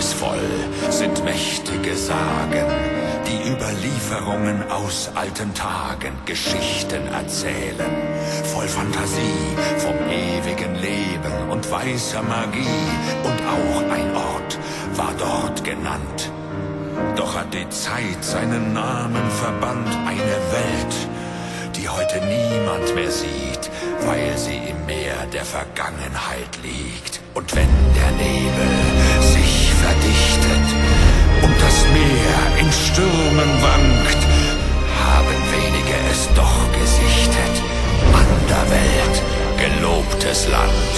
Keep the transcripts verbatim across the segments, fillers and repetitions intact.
geheimnisvoll sind mächtige Sagen, die Überlieferungen aus alten Tagen Geschichten erzählen, voll Fantasie vom ewigen Leben und weißer Magie. Und auch ein Ort war dort genannt. Doch hat die Zeit seinen Namen verbannt, eine Welt, die heute niemand mehr sieht, weil sie im Meer der Vergangenheit liegt. Und wenn der Nebel sich verdichtet und das Meer in Stürmen wankt, haben wenige es doch gesichtet. Anderwelt, gelobtes Land.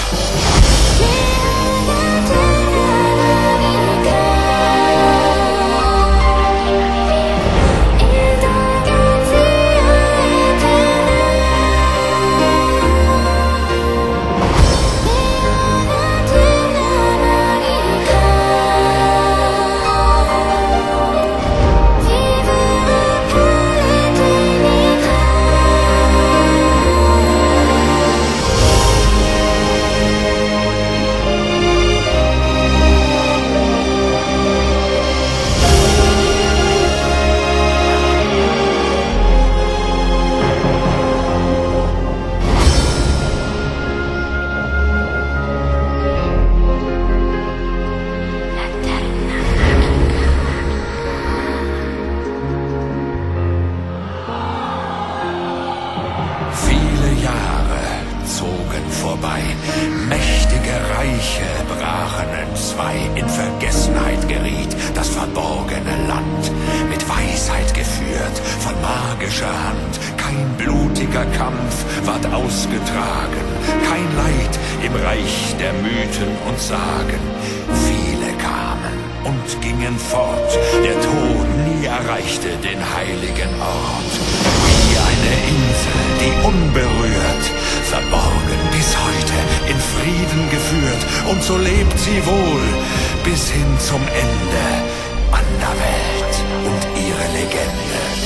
Vorbei. Mächtige Reiche brachen entzwei, in Vergessenheit geriet das verborgene Land, mit Weisheit geführt von magischer Hand. Kein blutiger Kampf ward ausgetragen, kein Leid im Reich der Mythen und Sagen. Viele kamen und gingen fort, der Tod nie erreichte den heiligen Ort. Wie eine Insel, die unberührt, verborgen bis heute in Frieden geführt. Und so lebt sie wohl bis hin zum Ende, Anderwelt und ihre Legende.